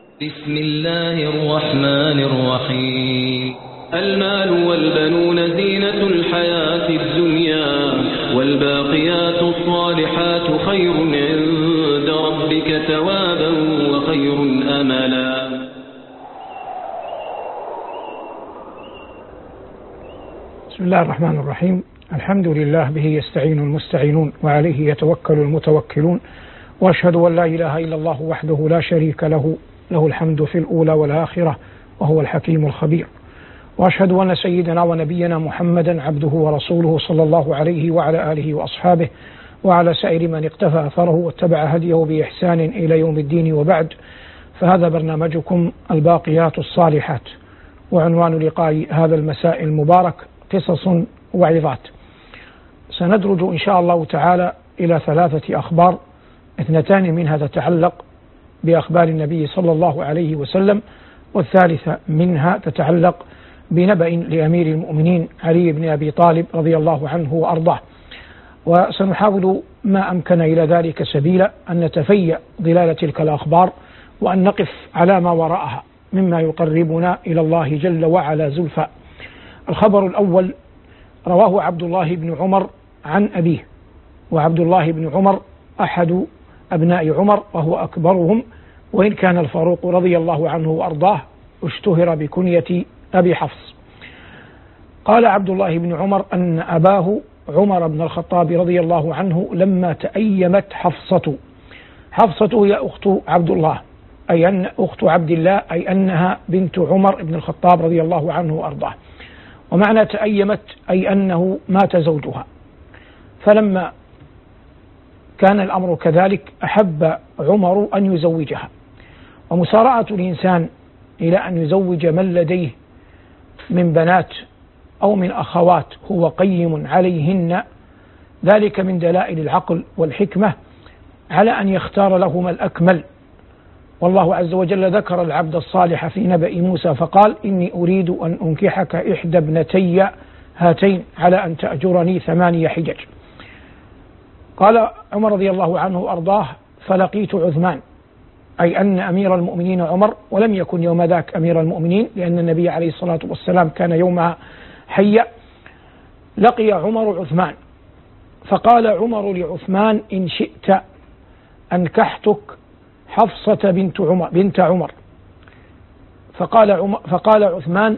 بسم الله الرحمن الرحيم. المال والبنون زينة الحياة الدنيا، والباقيات الصالحات خير عند ربك ثوابا وخير أملا. بسم الله الرحمن الرحيم. الحمد لله به يستعين المستعينون، وعليه يتوكل المتوكلون، وأشهد أن لا إله إلا الله وحده لا شريك له، له الحمد في الأولى والآخرة، وهو الحكيم الخبير. وأشهد أن سيدنا ونبينا محمدا عبده ورسوله صلى الله عليه وعلى آله وأصحابه وعلى سائر من اقتفى أثره واتبع هديه بإحسان إلى يوم الدين، وبعد. فهذا برنامجكم الباقيات الصالحات، وعنوان لقاء هذا المساء المبارك قصص وعظات. سندرج إن شاء الله تعالى إلى 3 أخبار، 2 منها تتعلق بأخبار النبي صلى الله عليه وسلم، والثالثة منها تتعلق بنبأ لأمير المؤمنين علي بن أبي طالب رضي الله عنه وأرضاه. وسنحاول ما أمكن إلى ذلك سبيلا أن نتفيأ ضلال تلك الأخبار، وأن نقف على ما وراءها مما يقربنا إلى الله جل وعلا زلفى. الخبر الأول رواه عبد الله بن عمر عن أبيه، وعبد الله بن عمر أحد أبناء عمر وهو أكبرهم، وإن كان الفاروق رضي الله عنه وأرضاه اشتهر بكنية أبي حفص. قال عبد الله بن عمر أن أباه عمر بن الخطاب رضي الله عنه لما تأيمت حفصة هي أخت عبد الله، أي أن أخت عبد الله، أي أنها بنت عمر بن الخطاب رضي الله عنه وأرضاه. ومعنى تأيمت أي أنه مات زوجها، فلما كان الأمر كذلك أحب عمر أن يزوجها. ومسارعة الإنسان إلى أن يزوج من لديه من بنات أو من أخوات هو قيم عليهن، ذلك من دلائل العقل والحكمة على أن يختار لهما الأكمل. والله عز وجل ذكر العبد الصالح في نبأ موسى فقال: إني أريد أن أنكحك إحدى ابنتي هاتين على أن تأجرني 8 حجج. قال عمر رضي الله عنه وأرضاه: فلقيت عثمان، أي أن أمير المؤمنين عمر، ولم يكن يوم ذاك أمير المؤمنين لأن النبي عليه الصلاة والسلام كان يومها حيا. لقي عمر عثمان، فقال عمر لعثمان: إن شئت أنكحتك حفصة بنت عمر. فقال عثمان: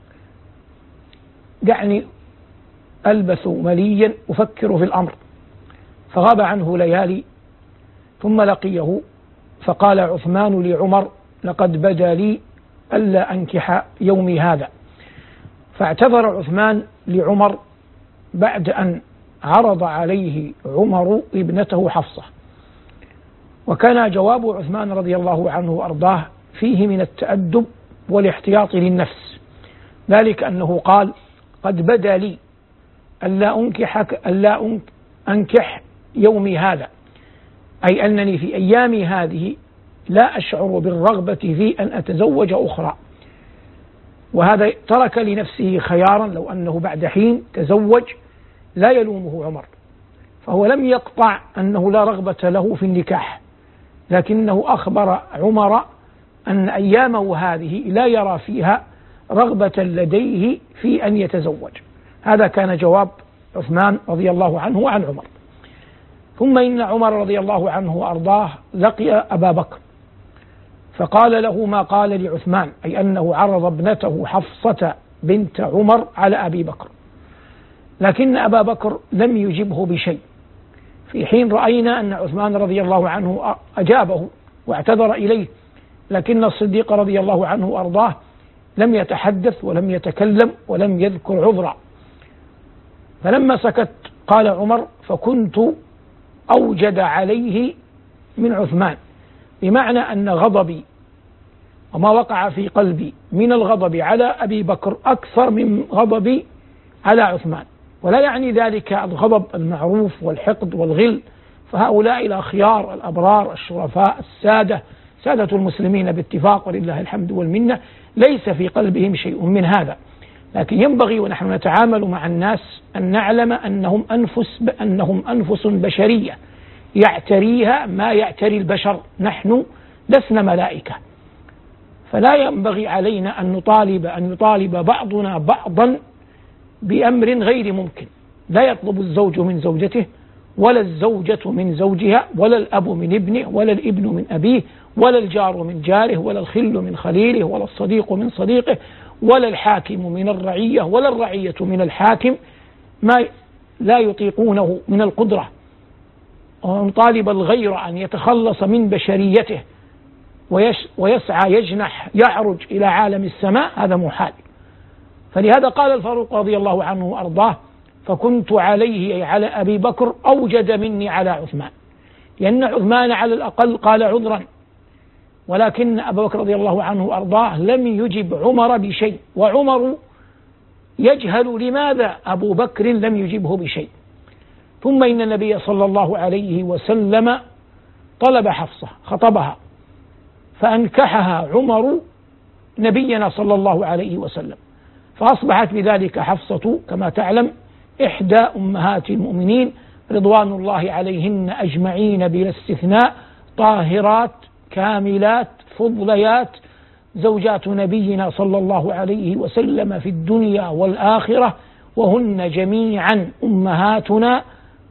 دعني ألبث مليا أفكر في الأمر. فغاب عنه ليالي، ثم لقيه فقال عثمان لعمر: لقد بدا لي ألا أنكح يومي هذا. فاعتذر عثمان لعمر بعد أن عرض عليه عمر ابنته حفصة. وكان جواب عثمان رضي الله عنه وأرضاه فيه من التأدب والاحتياط للنفس، ذلك أنه قال: قد بدا لي ألا أنكح يومي هذا، أي أنني في أيامي هذه لا أشعر بالرغبة في أن أتزوج أخرى. وهذا ترك لنفسه خيارا، لو أنه بعد حين تزوج لا يلومه عمر، فهو لم يقطع أنه لا رغبة له في النكاح، لكنه أخبر عمر أن أيامه هذه لا يرى فيها رغبة لديه في أن يتزوج. هذا كان جواب عثمان رضي الله عنه وعن عمر. ثم إن عمر رضي الله عنه وأرضاه لقي أبا بكر، فقال له ما قال لعثمان، أي أنه عرض ابنته حفصة بنت عمر على أبي بكر، لكن أبا بكر لم يجبه بشيء، في حين رأينا أن عثمان رضي الله عنه أجابه واعتذر إليه، لكن الصديق رضي الله عنه وأرضاه لم يتحدث ولم يتكلم ولم يذكر عذرا. فلما سكت قال عمر: فكنت أوجد عليه من عثمان، بمعنى أن غضبي وما وقع في قلبي من الغضب على أبي بكر أكثر من غضبي على عثمان. ولا يعني ذلك الغضب المعروف والحقد والغل، فهؤلاء الأخيار الأبرار الشرفاء سادة المسلمين باتفاق ولله الحمد والمنة، ليس في قلبهم شيء من هذا. لكن ينبغي ونحن نتعامل مع الناس أن نعلم أنهم أنفس بشرية يعتريها ما يعتري البشر، نحن لسنا ملائكة. فلا ينبغي علينا أن يطالب بعضنا بعضا بأمر غير ممكن. لا يطلب الزوج من زوجته، ولا الزوجة من زوجها، ولا الأب من ابنه، ولا الابن من أبيه، ولا الجار من جاره، ولا الخل من خليله، ولا الصديق من صديقه، ولا الحاكم من الرعية، ولا الرعية من الحاكم، ما لا يطيقونه من القدرة. ونطالب الغير أن يتخلص من بشريته ويسعى يجنح يعرج إلى عالم السماء، هذا محال. فلهذا قال الفاروق رضي الله عنه وأرضاه: فكنت عليه، أي على أبي بكر، أوجد مني على عثمان، لأن عثمان على الأقل قال عذرا، ولكن أبا بكر رضي الله عنه وأرضاه لم يجب عمر بشيء، وعمر يجهل لماذا أبو بكر لم يجبه بشيء. ثم إن النبي صلى الله عليه وسلم طلب حفصة، خطبها، فأنكحها عمر نبينا صلى الله عليه وسلم، فأصبحت بذلك حفصة كما تعلم إحدى أمهات المؤمنين رضوان الله عليهن أجمعين بلا استثناء، طاهرات كاملات فضليات، زوجات نبينا صلى الله عليه وسلم في الدنيا والآخرة، وهن جميعا أمهاتنا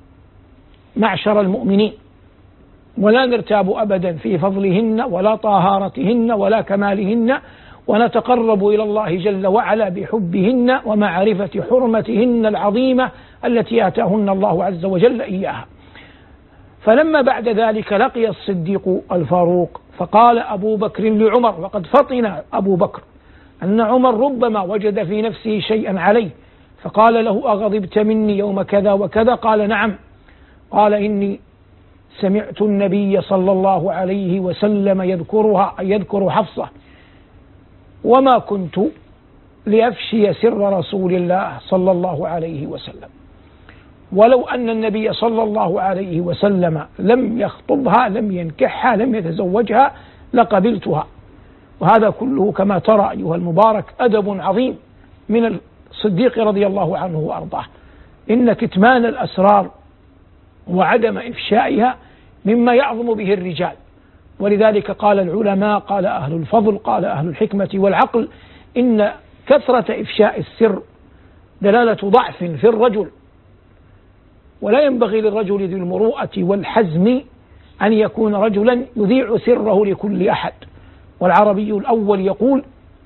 معشر المؤمنين، ولا نرتاب أبدا في فضلهن ولا طهارتهن ولا كمالهن، ونتقرب إلى الله جل وعلا بحبهن ومعرفة حرمتهن العظيمة التي آتاهن الله عز وجل إياها. فلما بعد ذلك لقي الصديق الفاروق، فقال أبو بكر لعمر، وقد فطن أبو بكر أن عمر ربما وجد في نفسه شيئا عليه، فقال له: أغضبت مني يوم كذا وكذا؟ قال: نعم. قال: إني سمعت النبي صلى الله عليه وسلم يذكر حفصة، وما كنت لأفشي سر رسول الله صلى الله عليه وسلم، ولو أن النبي صلى الله عليه وسلم لم يخطبها، لم ينكحها، لم يتزوجها، لقبلتها. وهذا كله كما ترى أيها المبارك أدب عظيم من الصديق رضي الله عنه وأرضاه. إن كتمان الأسرار وعدم إفشائها مما يعظم به الرجال، ولذلك قال العلماء، قال أهل الفضل، قال أهل الحكمة والعقل: إن كثرة إفشاء السر دلالة ضعف في الرجل، ولا ينبغي للرجل ذي المروءة والحزم أن يكون رجلا يذيع سره لكل أحد. والعربي الأول يقول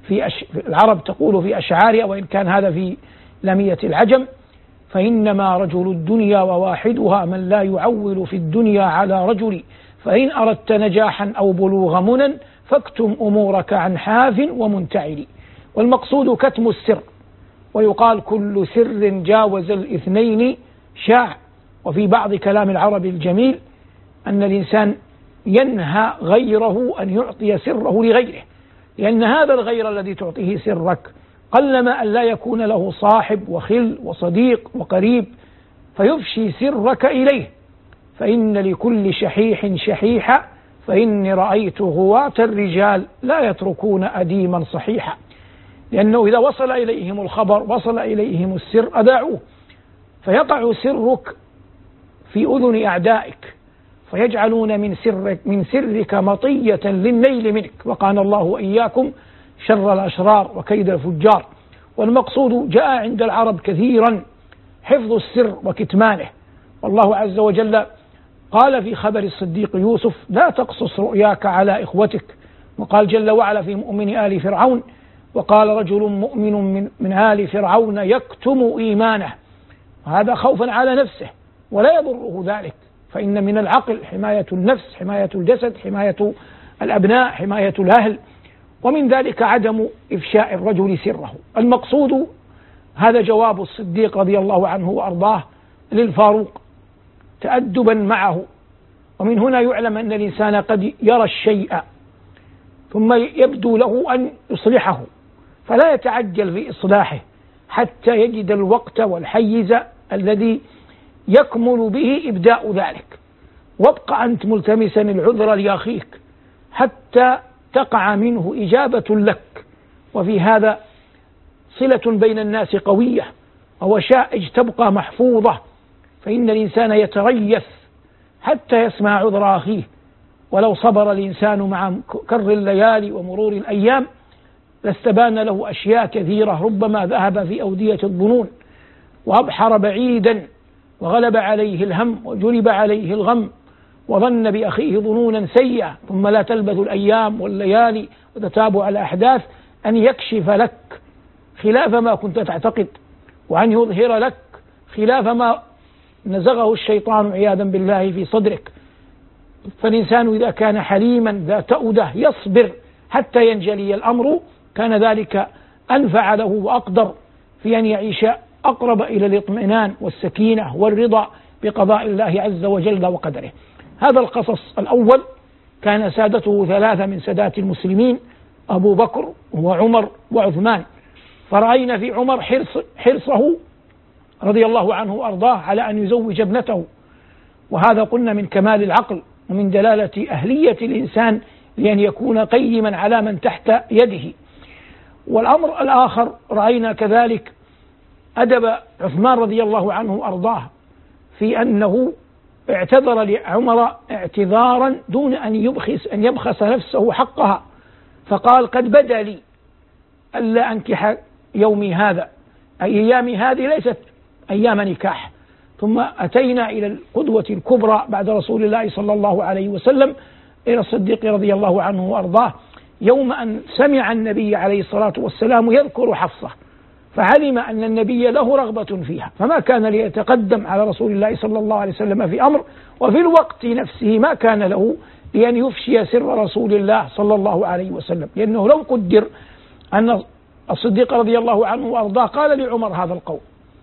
العرب تقول في أشعارها، وإن كان هذا في لمية العجم: فإنما رجل الدنيا وواحدها من لا يعول في الدنيا على رجل، فإن أردت نجاحا أو بلوغ منى فاكتم أمورك عن حاف ومنتعل. والمقصود كتم السر، ويقال: كل سر جاوز الاثنين شاع. وفي بعض كلام العرب الجميل أن الإنسان ينهى غيره أن يعطي سره لغيره، لأن هذا الغير الذي تعطيه سرك قلما أن لا يكون له صاحب وخل وصديق وقريب فيفشي سرك إليه. فإن لكل شحيح شحيحة، فإني رأيت غواة الرجال لا يتركون أديما صحيحا. لأنه إذا وصل إليهم الخبر، وصل إليهم السر، أذاعوه، فيقع سرك في أذن أعدائك، فيجعلون من سرك مطية للنيل منك. وقال الله وإياكم شر الأشرار وكيد الفجار. والمقصود جاء عند العرب كثيرا حفظ السر وكتمانه. والله عز وجل قال في خبر الصديق يوسف: لا تقصص رؤياك على إخوتك. وقال جل وعلا في مؤمن آل فرعون: وقال رجل مؤمن من آل فرعون يكتم إيمانه. هذا خوفا على نفسه، ولا يضره ذلك، فإن من العقل حماية النفس، حماية الجسد، حماية الأبناء، حماية الأهل، ومن ذلك عدم إفشاء الرجل سره. المقصود هذا جواب الصديق رضي الله عنه وأرضاه للفاروق تأدبا معه. ومن هنا يعلم أن الإنسان قد يرى الشيء ثم يبدو له أن يصلحه، فلا يتعجل في إصلاحه حتى يجد الوقت والحيز الذي يكمل به إبداء ذلك. وابقى أنت ملتمسا العذر لأخيك حتى تقع منه إجابة لك. وفي هذا صلة بين الناس قوية، ووشائج تبقى محفوظة، فإن الإنسان يتريث حتى يسمع عذر أخيه، ولو صبر الإنسان مع كر الليالي ومرور الأيام لاستبان له أشياء كثيرة، ربما ذهب في أودية الظنون وأبحر بعيدا وغلب عليه الهم وجلب عليه الغم وظن بأخيه ظنونا سيئة، ثم لا تلبث الأيام والليالي وتتابع الأحداث أن يكشف لك خلاف ما كنت تعتقد، وأن يظهر لك خلاف ما نزغه الشيطان عياذا بالله في صدرك. فالإنسان إذا كان حليما ذا تؤدة يصبر حتى ينجلي الأمر كان ذلك أنفع له وأقدر في أن يعيش أقرب إلى الاطمئنان والسكينة والرضا بقضاء الله عز وجل وقدره. هذا القصص الأول كان سادته ثلاثة من سادات المسلمين، أبو بكر وعمر وعثمان، فرأينا في عمر حرصه رضي الله عنه وأرضاه على أن يزوج ابنته، وهذا قلنا من كمال العقل ومن دلالة أهلية الإنسان لأن يكون قيما على من تحت يده. والأمر الآخر رأينا كذلك أدب عثمان رضي الله عنه وأرضاه في أنه اعتذر لعمر اعتذارا دون أن يبخس نفسه حقها، فقال قد بدا لي ألا أنكح يومي هذا، أي أيامي هذه ليست أيام نكاح. ثم أتينا إلى القدوة الكبرى بعد رسول الله صلى الله عليه وسلم إلى الصديق رضي الله عنه وأرضاه، يوم أن سمع النبي عليه الصلاة والسلام يذكر حفصة فعلم أن النبي له رغبة فيها، فما كان ليتقدم على رسول الله صلى الله عليه وسلم في أمر، وفي الوقت نفسه ما كان له لأن يفشي سر رسول الله صلى الله عليه وسلم، لأنه لو قدر أن الصديق رضي الله عنه وأرضاه قال لعمر هذا القول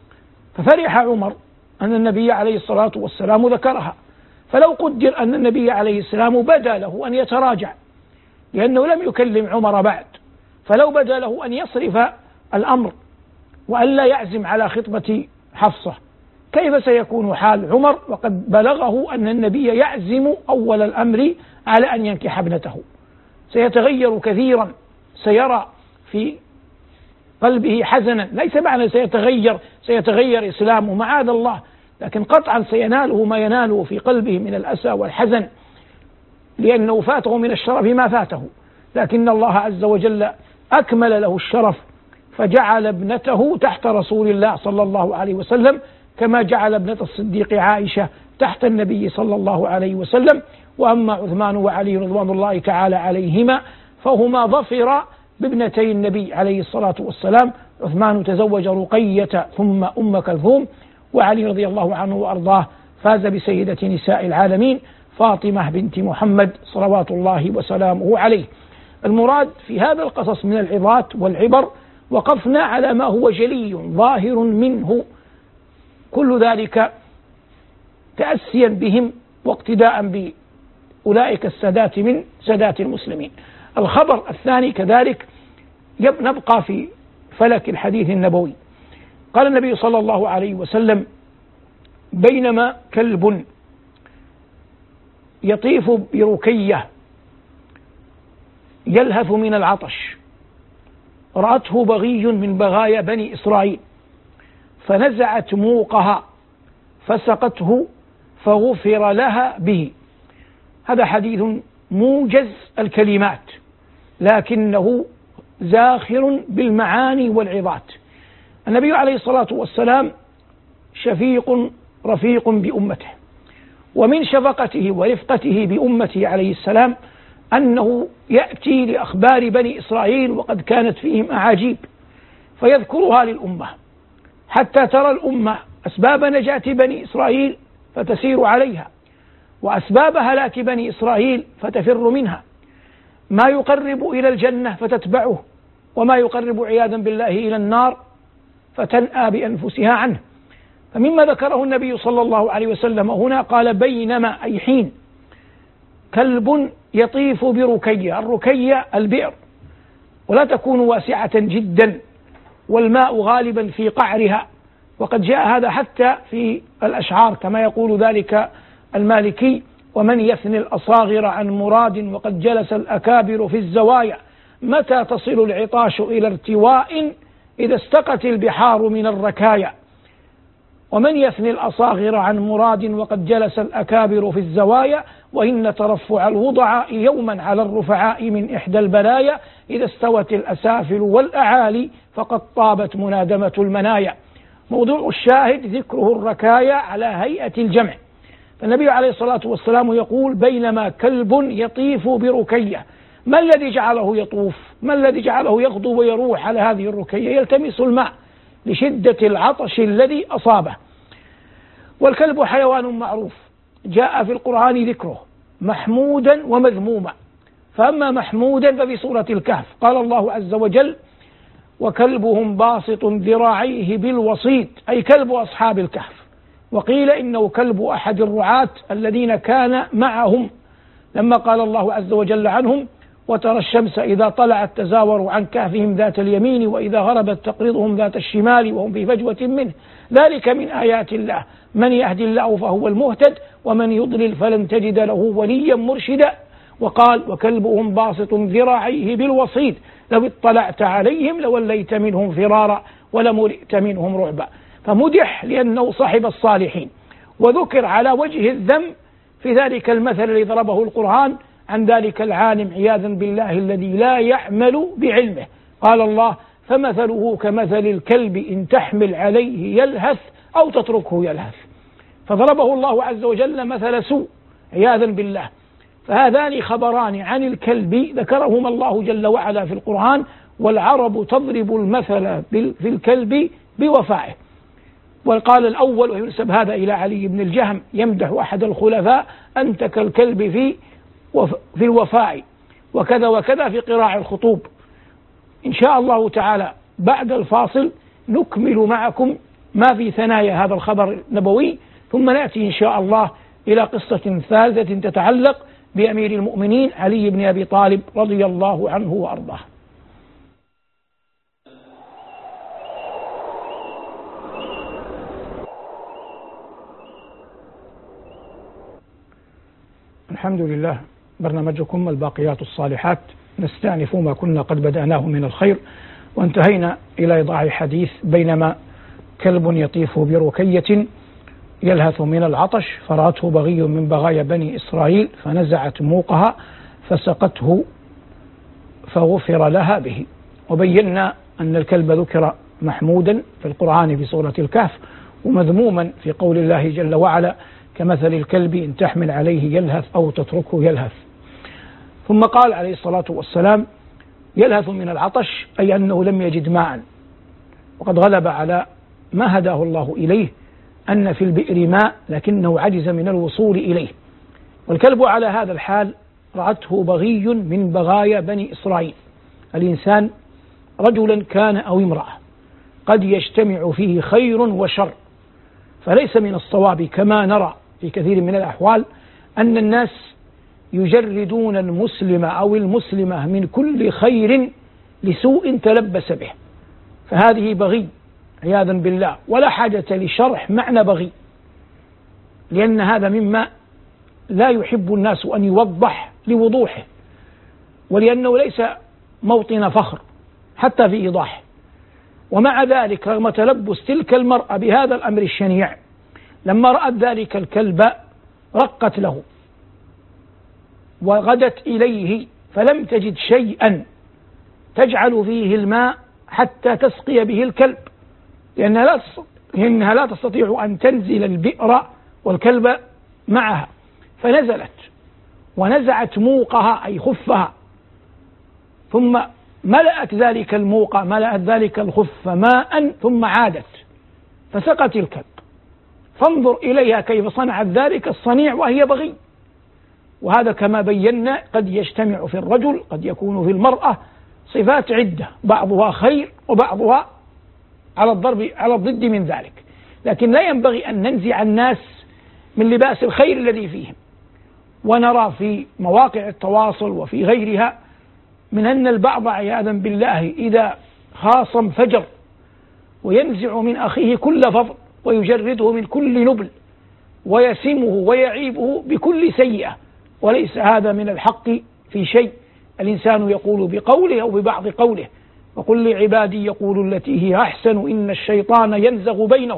ففرح عمر أن النبي عليه الصلاة والسلام ذكرها، فلو قدر أن النبي عليه السلام بدا له أن يتراجع لأنه لم يكلم عمر بعد، فلو بدا له أن يصرف الأمر وأن لا يعزم على خطبة حفصة، كيف سيكون حال عمر وقد بلغه أن النبي يعزم أول الأمر على أن ينكح ابنته؟ سيتغير كثيرا، سيرى في قلبه حزنا، ليس معنى سيتغير إسلامه معاذ الله، لكن قطعا سيناله ما يناله في قلبه من الأسى والحزن لأنه فاته من الشرف ما فاته، لكن الله عز وجل أكمل له الشرف فجعل ابنته تحت رسول الله صلى الله عليه وسلم كما جعل ابنة الصديق عائشة تحت النبي صلى الله عليه وسلم. وأما عثمان وعلي رضوان الله تعالى عليهما فهما ظفرا بابنتي النبي عليه الصلاة والسلام، عثمان تزوج رقية ثم أم كلثوم، وعلي رضي الله عنه وأرضاه فاز بسيدة نساء العالمين فاطمة بنت محمد صلوات الله وسلامه عليه. المراد في هذا القصص من العظات والعبر وقفنا على ما هو جلي ظاهر منه، كل ذلك تأسيا بهم واقتداء بأولئك السادات من سادات المسلمين. الخبر الثاني كذلك نبقى في فلك الحديث النبوي. قال النبي صلى الله عليه وسلم: بينما كلب يطيف بركية يلهث من العطش رأته بغي من بغايا بني إسرائيل فنزعت موقها فسقته فغفر لها به. هذا حديث موجز الكلمات لكنه زاخر بالمعاني والعظات. النبي عليه الصلاة والسلام شفيق رفيق بأمته، ومن شفقته ورفقته بأمته عليه السلام أنه يأتي لأخبار بني إسرائيل وقد كانت فيهم أعاجيب فيذكرها للأمة حتى ترى الأمة أسباب نجاة بني إسرائيل فتسير عليها، وأسباب هلاك بني إسرائيل فتفر منها، ما يقرب إلى الجنة فتتبعه، وما يقرب عياذا بالله إلى النار فتنأى بأنفسها عنه. فمما ذكره النبي صلى الله عليه وسلم هنا قال: بينما، أي حين، كلب يطيف بركية. الركية البئر، ولا تكون واسعة جدا والماء غالبا في قعرها، وقد جاء هذا حتى في الأشعار كما يقول ذلك المالكي: ومن يثني الأصاغر عن مراد وقد جلس الأكابر في الزوايا متى تصل العطاش إلى ارتواء إذا استقت البحار من الركايا. ومن يثني الأصاغر عن مراد وقد جلس الأكابر في الزوايا وإن ترفع الوضعاء يوما على الرفعاء من إحدى البلايا إذا استوت الأسافل والأعالي فقد طابت منادمة المنايا. موضوع الشاهد ذكره الركايا على هيئة الجمع. فالنبي عليه الصلاة والسلام يقول بينما كلب يطيف بركية. ما الذي جعله يطوف؟ ما الذي جعله يغدو ويروح على هذه الركية؟ يلتمس الماء لشدة العطش الذي أصابه. والكلب حيوان معروف جاء في القرآن ذكره محمودا ومذموما. فأما محمودا ففي سورة الكهف قال الله عز وجل وكلبهم باسط ذراعيه بالوصيد، أي كلب أصحاب الكهف. وقيل إنه كلب أحد الرعاة الذين كان معهم، لما قال الله عز وجل عنهم وترى الشمس إذا طلعت تزاور عن كهفهم ذات اليمين وإذا غربت تقرضهم ذات الشمال وهم في فجوة منه ذلك من آيات الله من يهدي الله فهو المهتد ومن يضلل فلن تجد له وليا مرشدا. وقال وكلبهم باسط ذراعيه بالوصيد لو اطلعت عليهم لوليت منهم فرارا ولملئت منهم رعبا. فمدح لأنه صاحب الصالحين، وذكر على وجه الذم في ذلك المثل الذي ضربه القرآن عن ذلك العالم عياذا بالله الذي لا يعمل بعلمه. قال الله فمثله كمثل الكلب إن تحمل عليه يلهث أو تتركه يلهث. فضربه الله عز وجل مثل سوء عياذا بالله. فهذان خبران عن الكلب ذكرهما الله جل وعلا في القرآن، والعرب تضرب المثل في الكلب بوفائه. وقال الأول وينسب هذا إلى علي بن الجهم يمدح أحد الخلفاء أنت كالكلب في الوفاء وكذا وكذا في قراع الخطوب. إن شاء الله تعالى بعد الفاصل نكمل معكم ما في ثنايا هذا الخبر النبوي، ثم نأتي إن شاء الله إلى قصة ثالثة تتعلق بأمير المؤمنين علي بن أبي طالب رضي الله عنه وأرضاه. الحمد لله، برنامجكم الباقيات الصالحات نستأنف ما كنا قد بدأناه من الخير، وانتهينا إلى إيضاح حديث بينما كلب يطيف بركية يلهث من العطش فرأته بغي من بغايا بني إسرائيل فنزعت موقها فسقته فغفر لها به. وبينا أن الكلب ذكر محمودا في القرآن في سورة الكهف ومذموما في قول الله جل وعلا كمثل الكلب إن تحمل عليه يلهث أو تتركه يلهث. ثم قال عليه الصلاة والسلام يلهث من العطش أي أنه لم يجد ماء، وقد غلب على ما هداه الله إليه أن في البئر ماء لكنه عجز من الوصول إليه. والكلب على هذا الحال رأته بغي من بغايا بني إسرائيل. الإنسان رجلا كان أو امرأة قد يجتمع فيه خير وشر، فليس من الصواب كما نرى في كثير من الأحوال أن الناس يجردون المسلم أو المسلمة من كل خير لسوء تلبس به، فهذه بغي عياذا بالله. ولا حاجة لشرح معنى بغي، لأن هذا مما لا يحب الناس أن يوضح لوضوحه، ولأنه ليس موطن فخر حتى في إيضاحه. ومع ذلك رغم تلبس تلك المرأة بهذا الأمر الشنيع لما رأت ذلك الكلب رقت له وغدت إليه فلم تجد شيئا تجعل فيه الماء حتى تسقي به الكلب، لأنها لا تستطيع أن تنزل البئر والكلب معها، فنزلت ونزعت موقها أي خفها، ثم ملأت ذلك الموقى ملأت ذلك الخف ماء ثم عادت فسقت الكلب. فانظر إليها كيف صنعت ذلك الصنيع وهي بغي. وهذا كما بينا قد يجتمع في الرجل قد يكون في المرأة صفات عدة، بعضها خير وبعضها على الضد من ذلك. لكن لا ينبغي أن ننزع الناس من لباس الخير الذي فيهم. ونرى في مواقع التواصل وفي غيرها من أن البعض عياذا بالله إذا خاصم فجر وينزع من أخيه كل فضل ويجرده من كل نبل ويسمه ويعيبه بكل سيئة، وليس هذا من الحق في شيء. الإنسان يقول بقوله أو ببعض قوله وقل لعبادي يقولوا التي هي أحسن إن الشيطان ينزغ بينهم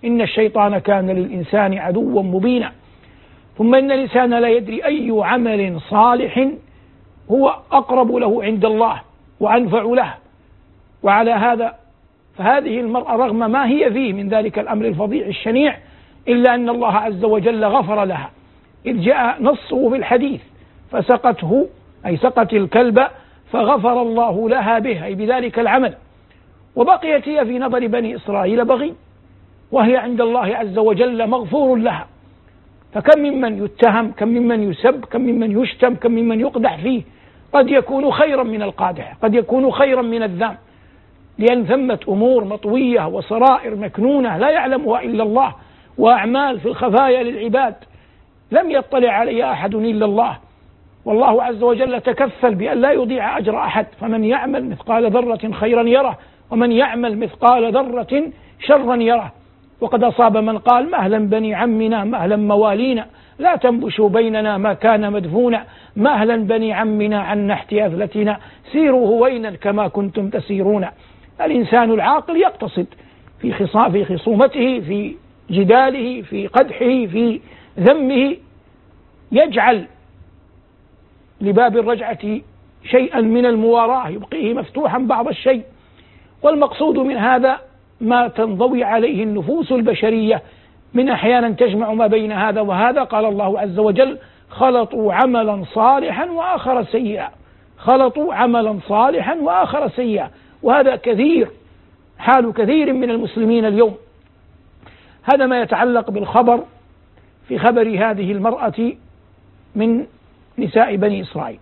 إن الشيطان كان للإنسان عدوا مبينا. ثم إن الإنسان لا يدري أي عمل صالح هو أقرب له عند الله وأنفع له. وعلى هذا فهذه المرأة رغم ما هي فيه من ذلك الأمر الفظيع الشنيع إلا أن الله عز وجل غفر لها، إذ جاء نصه في الحديث فسقته أي سقت الكلب فغفر الله لها به أي بذلك العمل. وبقيت هي في نظر بني إسرائيل بغي، وهي عند الله عز وجل مغفور لها. فكم ممن يتهم، كم ممن يسب، كم ممن يشتم، كم ممن يقدح فيه، قد يكون خيرا من القادح، قد يكون خيرا من الذام، لأن ثمة أمور مطوية وسرائر مكنونة لا يعلمها إلا الله، وأعمال في الخفايا للعباد لم يطلع عليها أحد إلا الله. والله عز وجل تكفل بأن لا يضيع أجر أحد، فمن يعمل مثقال ذرة خيرا يره، ومن يعمل مثقال ذرة شرا يره. وقد أصاب من قال مهلا بني عمنا مهلا موالينا، لا تنبشوا بيننا ما كان مدفونا، مهلا بني عمنا عن نحت أذلتنا، سيروا هوينا كما كنتم تسيرون. الإنسان العاقل يقتصد في خصومته، في جداله، في قدحه، في ذمه، يجعل لباب الرجعة شيئا من المواراة يبقيه مفتوحا بعض الشيء. والمقصود من هذا ما تنضوي عليه النفوس البشرية من أحيانا تجمع ما بين هذا وهذا. قال الله عز وجل خلطوا عملا صالحا وآخر سيئا، خلطوا عملا صالحا وآخر سيئا. وهذا كثير، حال كثير من المسلمين اليوم. هذا ما يتعلق بالخبر في خبر هذه المرأة من نساء بني إسرائيل.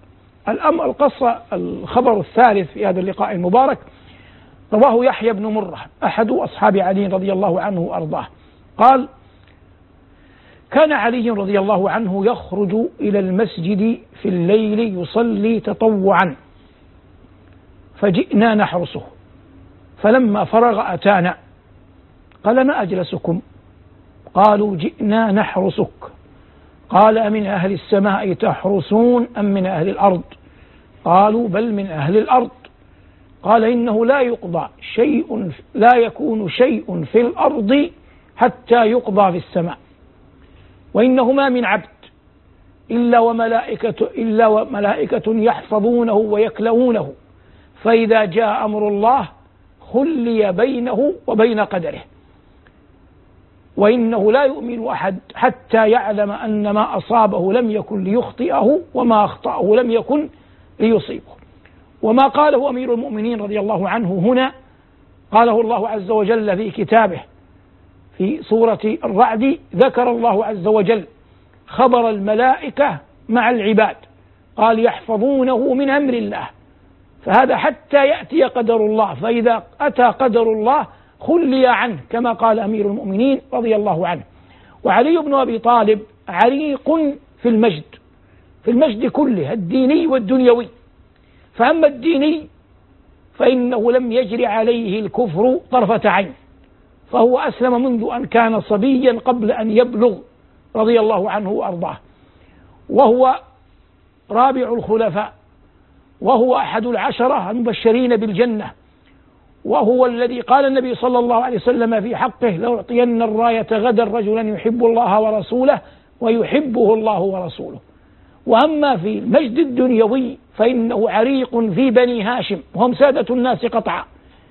الخبر الثالث في هذا اللقاء المبارك رواه يحيى بن مرة أحد أصحاب علي رضي الله عنه وأرضاه قال: كان علي رضي الله عنه يخرج إلى المسجد في الليل يصلي تطوعا، فجئنا نحرسه، فلما فرغ أتانا قال: ما أجلسكم؟ قالوا: جئنا نحرسك. قال: أمن أهل السماء تحرسون أم من أهل الأرض؟ قالوا: بل من أهل الأرض. قال: إنه لا يكون شيء في الأرض حتى يقضى في السماء، وإنه ما من عبد إلا وملائكة يحفظونه ويكلؤونه، فإذا جاء أمر الله خلي بينه وبين قدره، وإنه لا يؤمن أحد حتى يعلم أن ما أصابه لم يكن ليخطئه وما أخطأه لم يكن ليصيبه. وما قاله أمير المؤمنين رضي الله عنه هنا قاله الله عز وجل في كتابه في سورة الرعد. ذكر الله عز وجل خبر الملائكة مع العباد، قال: يحفظونه من أمر الله، فهذا حتى يأتي قدر الله، فإذا أتى قدر الله خلي عنه، كما قال أمير المؤمنين رضي الله عنه. وعلي بن أبي طالب عريق في المجد كله، الديني والدنيوي. فأما الديني فإنه لم يجري عليه الكفر طرفة عين، فهو أسلم منذ أن كان صبيا قبل أن يبلغ رضي الله عنه وأرضاه، وهو رابع الخلفاء، وهو أحد العشرة المبشرين بالجنة، وهو الذي قال النبي صلى الله عليه وسلم في حقه: لأعطين الراية غدا رجلا يحب الله ورسوله ويحبه الله ورسوله. وأما في المجد الدنيوي فإنه عريق في بني هاشم، وهم سادة الناس قطعا،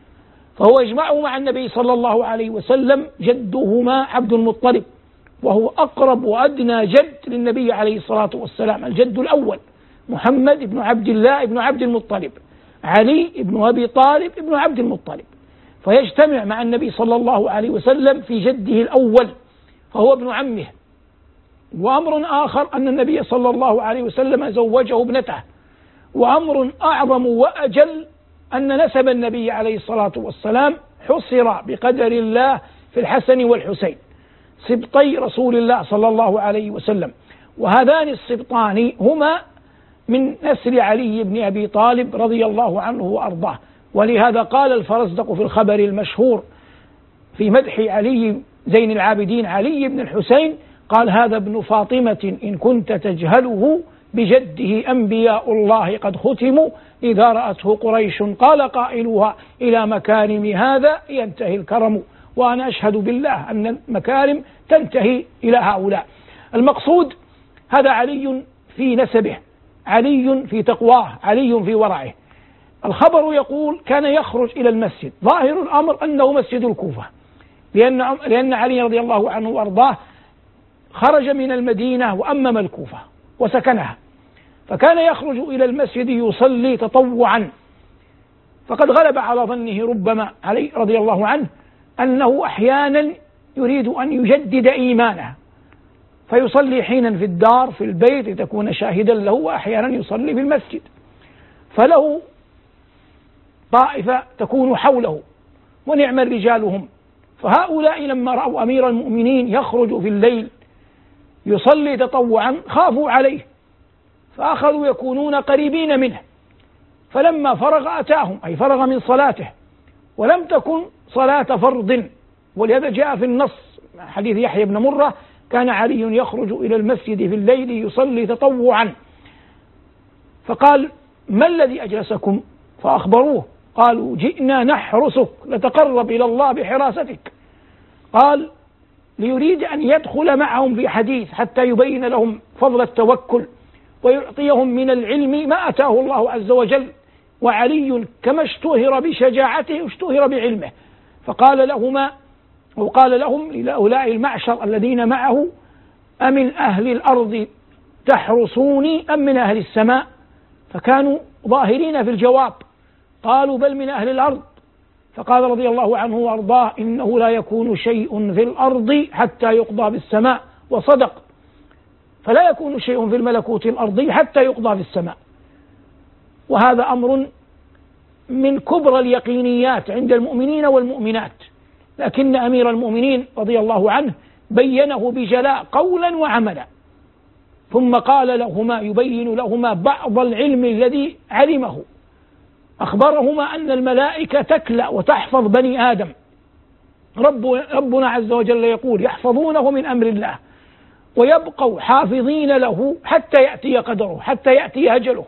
فهو يجمعه مع النبي صلى الله عليه وسلم جدهما عبد المطلب، وهو أقرب وأدنى جد للنبي عليه الصلاة والسلام، الجد الأول محمد بن عبد الله بن عبد المطلب، علي بن أبي طالب بن عبد المطلب، فيجتمع مع النبي صلى الله عليه وسلم في جده الأول، فهو ابن عمه. وأمر آخر أن النبي صلى الله عليه وسلم زوجه ابنته. وأمر أعظم وأجل أن نسب النبي عليه الصلاة والسلام حصر بقدر الله في الحسن والحسين، سبطي رسول الله صلى الله عليه وسلم، وهذان السبطان هما من نسل علي بن أبي طالب رضي الله عنه وأرضاه. ولهذا قال الفرزدق في الخبر المشهور في مدح علي زين العابدين علي بن الحسين، قال: هذا ابن فاطمة إن كنت تجهله بجده أنبياء الله قد ختموا، إذا رأته قريش قال قائلها إلى مكارم هذا ينتهي الكرم. وأنا أشهد بالله أن المكارم تنتهي إلى هؤلاء. المقصود هذا علي في نسبه، علي في تقواه، علي في ورعه. الخبر يقول كان يخرج إلى المسجد، ظاهر الأمر أنه مسجد الكوفة، لأن علي رضي الله عنه وأرضاه خرج من المدينة وأمم الكوفة وسكنها، فكان يخرج إلى المسجد يصلي تطوعا. فقد غلب على ظنه ربما علي رضي الله عنه أنه أحيانا يريد أن يجدد إيمانه، فيصلي حينا في الدار في البيت لتكون شاهدا له، وأحيانا يصلي في المسجد، فله طائفة تكون حوله ونعم الرجال هم. فهؤلاء لما رأوا أمير المؤمنين يخرج في الليل يصلي تطوعا خافوا عليه، فأخذوا يكونون قريبين منه، فلما فرغ أتاهم، أي فرغ من صلاته، ولم تكن صلاة فرض، ولهذا جاء في النص حديث يحيى بن مرة كان علي يخرج إلى المسجد في الليل يصلي تطوعا، فقال ما الذي أجلسكم؟ فأخبروه، قالوا جئنا نحرسك نتقرب إلى الله بحراستك. قال ليريد أن يدخل معهم في حديث حتى يبين لهم فضل التوكل ويعطيهم من العلم ما أتاه الله عز وجل، وعلي كما اشتهر بشجاعته اشتهر بعلمه. فقال لهما أو قال لهم لهؤلاء المعشر الذين معه أمن أهل الأرض تحرسوني أم من أهل السماء؟ فكانوا ظاهرين في الجواب، قالوا بل من أهل الأرض. فقال رضي الله عنه وأرضاه إنه لا يكون شيء في الأرض حتى يقضى بالسماء، وصدق، فلا يكون شيء في الملكوت الأرضي حتى يقضى في السماء. وهذا أمر من كبرى اليقينيات عند المؤمنين والمؤمنات، لكن أمير المؤمنين رضي الله عنه بينه بجلاء قولا وعملا، ثم قال لهما يبين لهما بعض العلم الذي علمه، أخبرهما أن الملائكة تكلأ وتحفظ بني آدم، ربنا عز وجل يقول يحفظونه من أمر الله ويبقوا حافظين له حتى يأتي قدره، حتى يأتي أجله،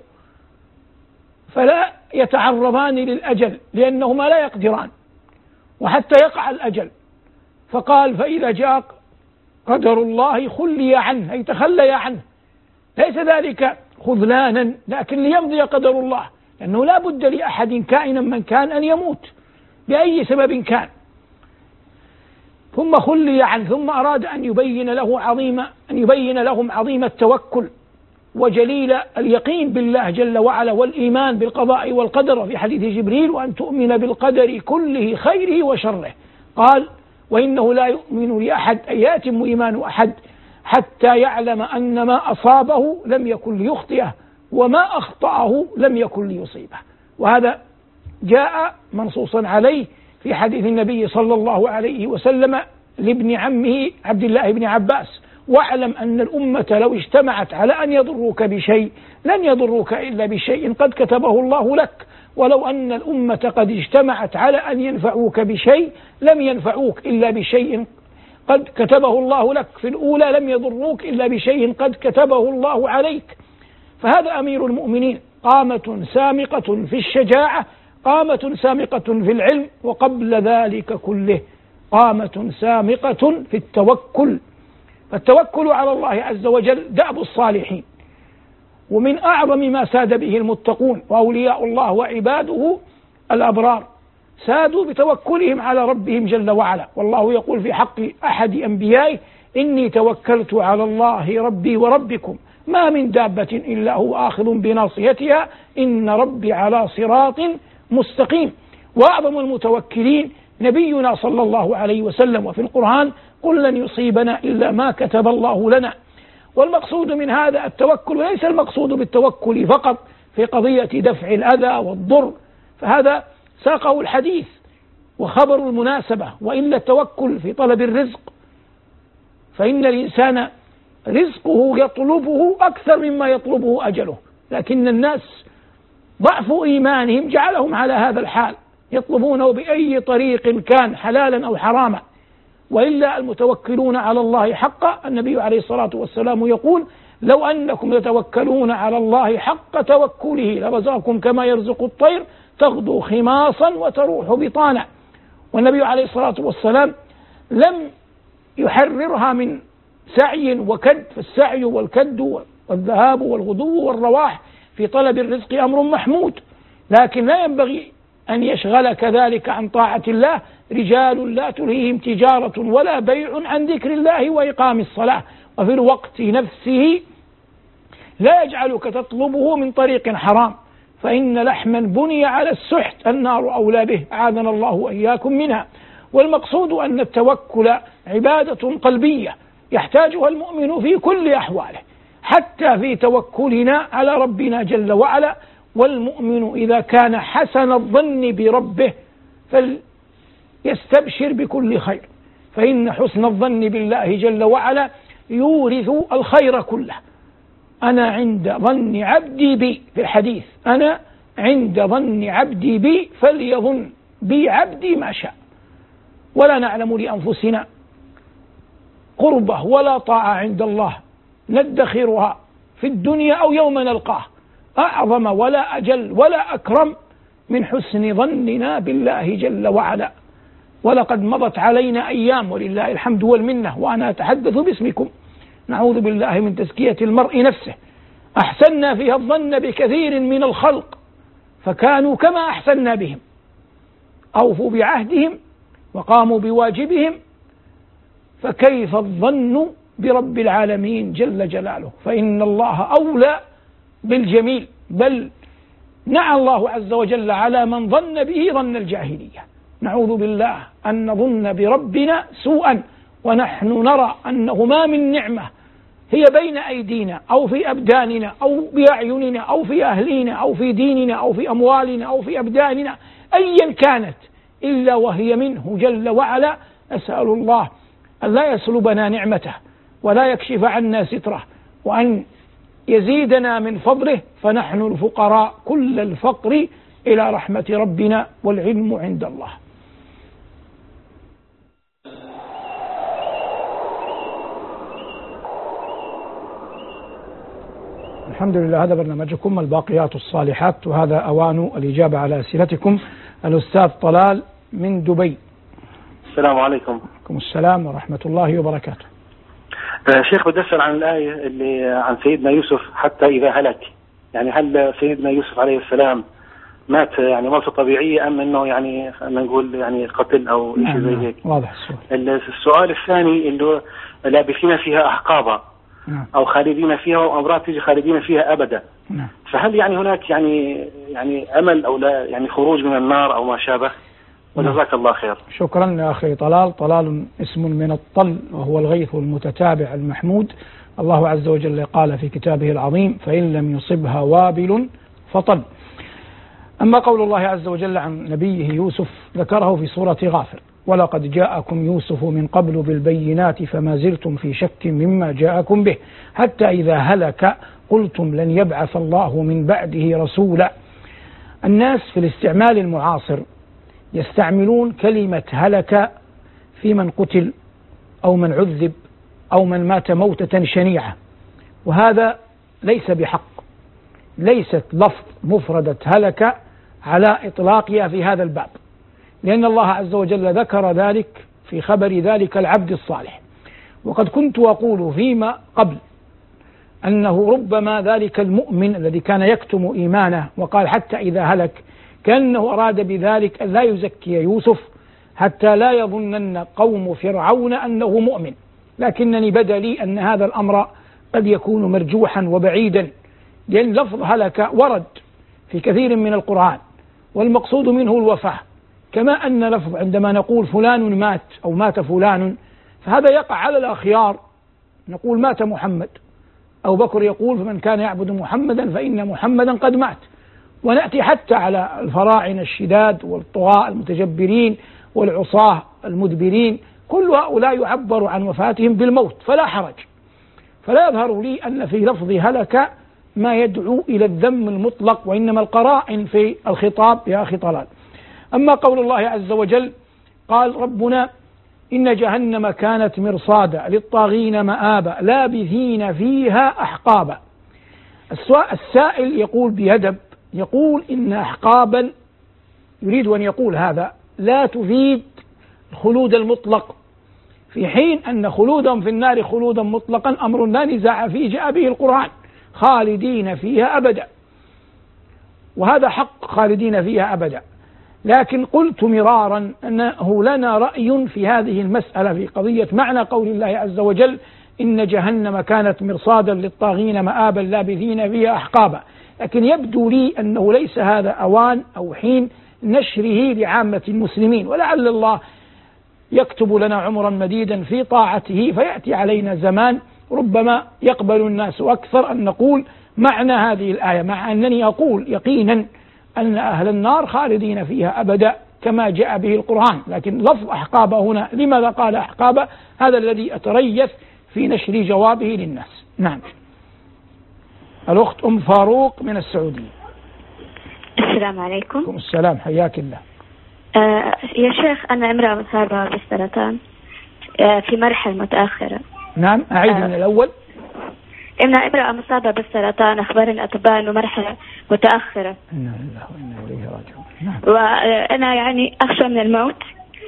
فلا يتعرضان للأجل لأنهما لا يقدران، وحتى يقع الأجل. فقال فإذا جاء قدر الله خلي عنه، أي تخلي عنه، ليس ذلك خذلانا لكن ليمضي قدر الله، لأنه لا بد لأحد كائنا من كان أن يموت بأي سبب كان. ثم خلي عنه، ثم أراد أن يبين لهم عظيم التوكل وجليل اليقين بالله جل وعلا والإيمان بالقضاء والقدر في حديث جبريل وأن تؤمن بالقدر كله خيره وشره. قال وإنه لا يؤمن لأحد أي يتم إيمان أحد حتى يعلم أن ما أصابه لم يكن ليخطئه وما أخطأه لم يكن ليصيبه. وهذا جاء منصوصا عليه في حديث النبي صلى الله عليه وسلم لابن عمه عبد الله بن عباس: واعلم أن الأمة لو اجتمعت على أن يضروك بشيء لن يضروك إلا بشيء قد كتبه الله لك، ولو أن الأمة قد اجتمعت على أن ينفعوك بشيء لم ينفعوك إلا بشيء قد كتبه الله لك، في الأولى لم يضروك إلا بشيء قد كتبه الله عليك. فهذا أمير المؤمنين، قامة سامقة في الشجاعة، قامة سامقة في العلم، وقبل ذلك كله قامة سامقة في التوكل. فالتوكل على الله عز وجل دأب الصالحين، ومن أعظم ما ساد به المتقون وأولياء الله وعباده الأبرار، سادوا بتوكلهم على ربهم جل وعلا. والله يقول في حق أحد أنبيائه: إني توكلت على الله ربي وربكم ما من دابة إلا هو آخذ بناصيتها إن ربي على صراط مستقيم. وأعظم المتوكلين نبينا صلى الله عليه وسلم، وفي القرآن: قل لن يصيبنا إلا ما كتب الله لنا. والمقصود من هذا التوكل، وليس المقصود بالتوكل فقط في قضية دفع الأذى والضر، فهذا ساقه الحديث وخبر المناسبة، وإلا التوكل في طلب الرزق، فإن الإنسان رزقه يطلبه أكثر مما يطلبه أجله، لكن الناس ضعف إيمانهم جعلهم على هذا الحال، يطلبونه بأي طريق كان حلالا أو حراما. وإلا المتوكلون على الله حقا، النبي عليه الصلاة والسلام يقول: لو أنكم تتوكلون على الله حق توكله لرزقكم كما يرزق الطير تغدو خماصا وتروح بطانا. والنبي عليه الصلاة والسلام لم يحررها من سعي وكد، فالسعي والكد والذهاب والغدو والرواح في طلب الرزق أمر محمود، لكن لا ينبغي أن يشغلك ذلك عن طاعة الله. رجال لا تلهيهم تجارة ولا بيع عن ذكر الله وإقام الصلاة، وفي الوقت نفسه لا يجعلك تطلبه من طريق حرام، فإن لحما بني على السحت النار أولى به، أعاذنا الله وإياكم منها. والمقصود أن التوكل عبادة قلبية يحتاجها المؤمن في كل أحواله، حتى في توكلنا على ربنا جل وعلا. والمؤمن إذا كان حسن الظن بربه فليستبشر بكل خير، فإن حسن الظن بالله جل وعلا يورث الخير كله. أنا عند ظن عبدي بي، في الحديث أنا عند ظن عبدي بي فليظن بي عبدي ما شاء. ولا نعلم لأنفسنا قربة ولا طاعة عند الله ندخرها في الدنيا أو يوم نلقاه أعظم ولا أجل ولا أكرم من حسن ظننا بالله جل وعلا. ولقد مضت علينا أيام ولله الحمد والمنة، وأنا أتحدث باسمكم، نعوذ بالله من تزكية المرء نفسه، أحسننا فيها الظن بكثير من الخلق فكانوا كما أحسننا بهم، أوفوا بعهدهم وقاموا بواجبهم، فكيف الظن برب العالمين جل جلاله؟ فإن الله أولى بالجميل، بل نعى الله عز وجل على من ظن به ظن الجاهلية. نعوذ بالله أن نظن بربنا سوءا ونحن نرى أنه ما من نعمة هي بين أيدينا أو في أبداننا أو بأعيننا أو في أهلنا أو في ديننا أو في أموالنا أو في أبداننا أيا كانت إلا وهي منه جل وعلا. أسأل الله أن لا يسلبنا نعمته ولا يكشف عنا ستره، وأن يزيدنا من فضله، فنحن الفقراء كل الفقر إلى رحمة ربنا، والعلم عند الله. الحمد لله، هذا برنامجكم الباقيات الصالحات، وهذا أوان الإجابة على أسئلتكم. الأستاذ طلال من دبي. السلام عليكم. وعليكم السلام ورحمة الله وبركاته. شيخ، بدي أسأل عن الآية اللي عن سيدنا يوسف حتى إذا هلك، يعني هل سيدنا يوسف عليه السلام مات يعني موتة طبيعية أم أنه يعني نقول يعني قتل أو شيء زي هيك؟ واضح السؤال الثاني اللي لابثين فيها أحقابا أو خالدين فيها، وأمرات تيجي خالدين فيها أبدا، فهل يعني هناك يعني أمل أو لا يعني خروج من النار أو ما شابه؟ وجزاك الله خير. شكرا يا أخي طلال. طلال اسم من الطل، وهو الغيث المتتابع المحمود. الله عز وجل قال في كتابه العظيم: فإن لم يصبها وابل فطل. أما قول الله عز وجل عن نبيه يوسف ذكره في سورة غافر: ولقد جاءكم يوسف من قبل بالبينات فما زلتم في شك مما جاءكم به حتى إذا هلك قلتم لن يبعث الله من بعده رسولا. الناس في الاستعمال المعاصر يستعملون كلمة هلك في من قتل أو من عذب أو من مات موتة شنيعة، وهذا ليس بحق. ليست لفظ مفردة هلك على إطلاقها في هذا الباب، لأن الله عز وجل ذكر ذلك في خبر ذلك العبد الصالح. وقد كنت أقول فيما قبل أنه ربما ذلك المؤمن الذي كان يكتم إيمانه وقال حتى إذا هلك كأنه أراد بذلك أن لا يزكي يوسف حتى لا يظنن قوم فرعون أنه مؤمن، لكنني بدا لي أن هذا الأمر قد يكون مرجوحا وبعيدا، لأن لفظ هلك ورد في كثير من القرآن والمقصود منه الوفاة، كما أن لفظ عندما نقول فلان مات أو مات فلان فهذا يقع على الأخيار، نقول مات محمد، أو بكر يقول فمن كان يعبد محمدا فإن محمدا قد مات. ونأتي حتى على الفراعنة الشداد والطغاة المتجبرين والعصاة المدبرين، كل هؤلاء يعبر عن وفاتهم بالموت فلا حرج. فلا يظهر لي أن في لفظ هلك ما يدعو إلى الذم المطلق، وإنما القرائن في الخطاب يا أخي طلال. أما قول الله عز وجل قال ربنا: إن جهنم كانت مرصادا للطاغين مآبا لابثين فيها أحقابا. السائل يقول بيدب، يقول إن أحقابا، يريد أن يقول هذا لا تفيد الخلود المطلق، في حين أن خلودهم في النار خلودا مطلقا أمر لا نزاع فيه جاء به القرآن، خالدين فيها أبدا، وهذا حق خالدين فيها أبدا. لكن قلت مرارا أنه لنا رأي في هذه المسألة في قضية معنى قول الله عز وجل إن جهنم كانت مرصادا للطاغين مآبا لابثين فيها أحقابا، لكن يبدو لي أنه ليس هذا أوان أو حين نشره لعامة المسلمين، ولعل الله يكتب لنا عمرا مديدا في طاعته فيأتي علينا زمان ربما يقبل الناس أكثر أن نقول معنى هذه الآية، مع أنني أقول يقينا أن أهل النار خالدين فيها أبدا كما جاء به القرآن، لكن لفظ أحقاب هنا لماذا قال أحقاب؟ هذا الذي أتريث في نشر جوابه للناس. نعم. الأخت أم فاروق من السعودية. السلام عليكم. السلام، حياك الله. يا شيخ أنا امرأة مصابة بالسرطان في مرحلة متأخرة. نعم، أعيد من الأول. امرأة مصابة بالسرطان، أخبرني الأطباء أنه مرحلة متأخرة. إنا لله وإنا إليه راجعون. نعم. وأنا يعني أخشى من الموت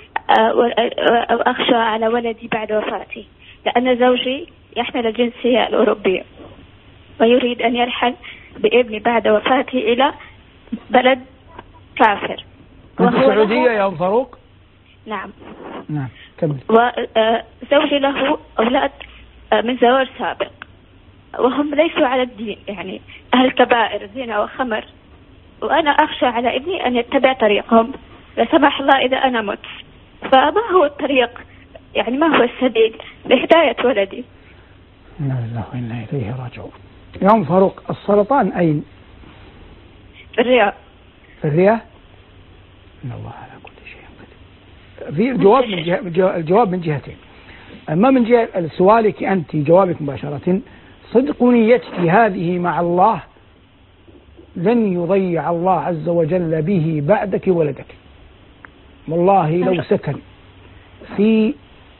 وأخشى على ولدي بعد وفاتي، لأن زوجي يحمل الجنسية الأوروبية ويريد أن يرحل بابني بعد وفاتي إلى بلد كافر. أنت السعودية يا أم فاروق؟ نعم. نعم، كمل. وزوجي له أولاد من زواج سابق وهم ليسوا على الدين، يعني أهل كبائر زنا وخمر، وأنا أخشى على ابني أن يتبع طريقهم لا سمح الله إذا أنا مت. فما هو الطريق، يعني ما هو السبيل لهداية ولدي؟ إنا لله وإنا إليه راجعون. يا أم فاروق، السرطان أين؟ في الرئة. في الرئة؟ إن الله على كل شيء قدير. في الجواب الجواب من جهتين. أما من جهة سؤالك أنت جوابك مباشرة، صدق نيتك هذه مع الله لن يضيع الله عز وجل به بعدك ولدك. والله لو سكن في